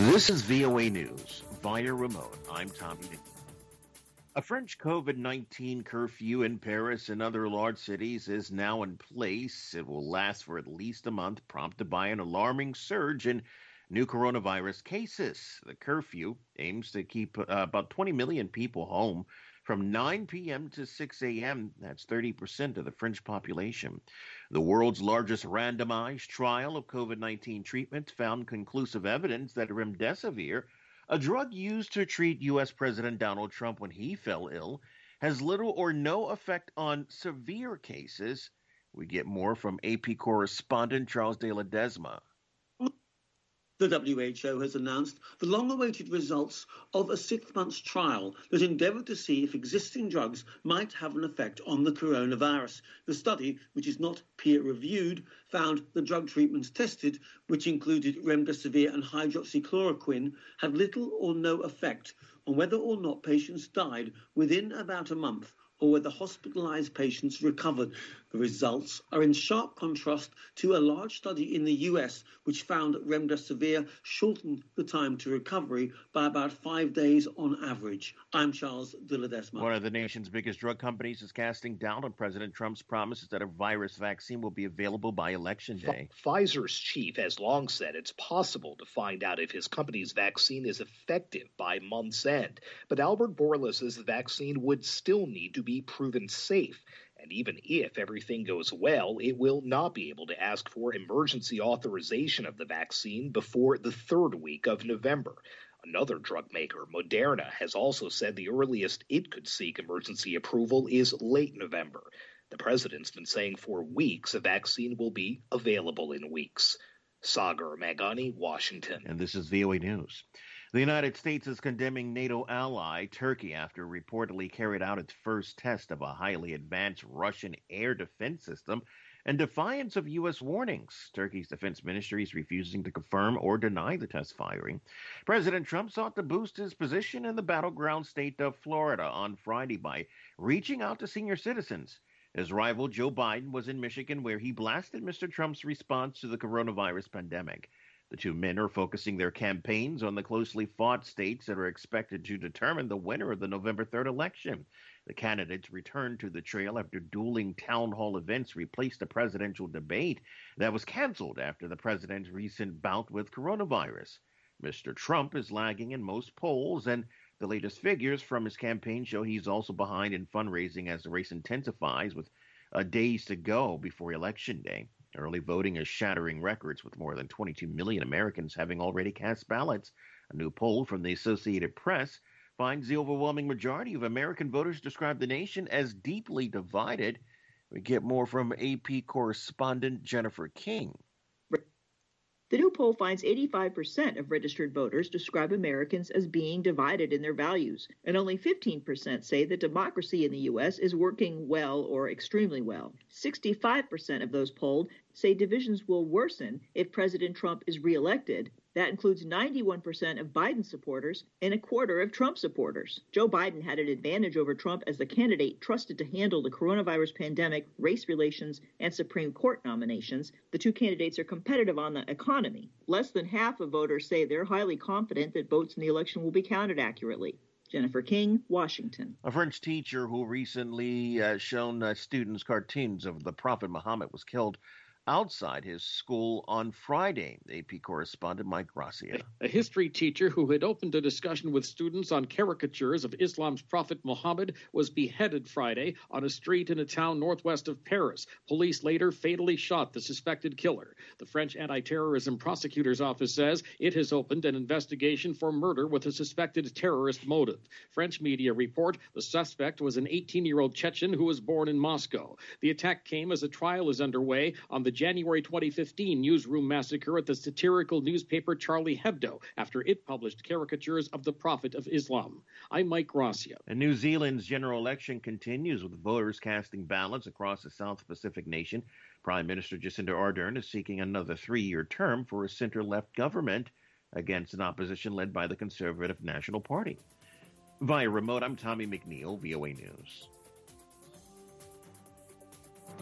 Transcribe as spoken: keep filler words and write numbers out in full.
This is V O A News via remote. I'm Tommy McNeil. A French COVID nineteen curfew in Paris and other large cities is now in place. It will last for at least a month, prompted by an alarming surge in new coronavirus cases. The curfew aims to keep uh, about twenty million people home from nine p.m. to six a.m. That's thirty percent of the French population. The world's largest randomized trial of COVID nineteen treatment found conclusive evidence that remdesivir, a drug used to treat U S. President Donald Trump when he fell ill, has little or no effect on severe cases. We get more from A P correspondent Charles de Ledesma. The W H O has announced the long-awaited results of a six-month trial that endeavoured to see if existing drugs might have an effect on the coronavirus. The study, which is not peer-reviewed, found the drug treatments tested, which included remdesivir and hydroxychloroquine, had little or no effect on whether or not patients died within about a month or whether hospitalized patients recovered. The results are in sharp contrast to a large study in the U S, which found that remdesivir shortened the time to recovery by about five days on average. I'm Charles de Ledesma. One of the nation's biggest drug companies is casting doubt on President Trump's promises that a virus vaccine will be available by Election Day. F- Pfizer's chief has long said it's possible to find out if his company's vaccine is effective by month's end. But Albert Bourla says the vaccine would still need to be proven safe. And even if everything goes well, it will not be able to ask for emergency authorization of the vaccine before the third week of November. Another drug maker, Moderna, has also said the earliest it could seek emergency approval is late November. The president's been saying for weeks a vaccine will be available in weeks. Sagar Magani, Washington. And this is V O A News. The United States is condemning NATO ally Turkey after reportedly carried out its first test of a highly advanced Russian air defense system in defiance of U S warnings. Turkey's defense ministry is refusing to confirm or deny the test firing. President Trump sought to boost his position in the battleground state of Florida on Friday by reaching out to senior citizens. His rival Joe Biden was in Michigan, where he blasted Mister Trump's response to the coronavirus pandemic. The two men are focusing their campaigns on the closely fought states that are expected to determine the winner of the November third election. The candidates returned to the trail after dueling town hall events replaced a presidential debate that was canceled after the president's recent bout with coronavirus. Mister Trump is lagging in most polls, and the latest figures from his campaign show he's also behind in fundraising as the race intensifies, with uh, days to go before Election Day. Early voting is shattering records, with more than twenty-two million Americans having already cast ballots. A new poll from the Associated Press finds the overwhelming majority of American voters describe the nation as deeply divided. We get more from A P correspondent Jennifer King. The new poll finds eighty-five percent of registered voters describe Americans as being divided in their values, and only fifteen percent say that democracy in the U S is working well or extremely well. sixty-five percent of those polled say divisions will worsen if President Trump is reelected. That includes ninety-one percent of Biden supporters and a quarter of Trump supporters. Joe Biden had an advantage over Trump as the candidate trusted to handle the coronavirus pandemic, race relations, and Supreme Court nominations. The two candidates are competitive on the economy. Less than half of voters say they're highly confident that votes in the election will be counted accurately. Jennifer King, Washington. A French teacher who recently uh, shown uh, students cartoons of the Prophet Muhammad was killed outside his school on Friday. A P correspondent Mike Gracia. A history teacher who had opened a discussion with students on caricatures of Islam's Prophet Muhammad was beheaded Friday on a street in a town northwest of Paris. Police later fatally shot the suspected killer. The French anti-terrorism prosecutor's office says it has opened an investigation for murder with a suspected terrorist motive. French media report the suspect was an eighteen-year-old Chechen who was born in Moscow. The attack came as a trial is underway on the January twenty fifteen newsroom massacre at the satirical newspaper Charlie Hebdo after it published caricatures of the Prophet of Islam. I'm Mike Gracia. And New Zealand's general election continues with voters casting ballots across the South Pacific nation. Prime Minister Jacinda Ardern is seeking another three-year term for a center-left government against an opposition led by the Conservative National Party. Via remote, I'm Tommy McNeil, V O A News.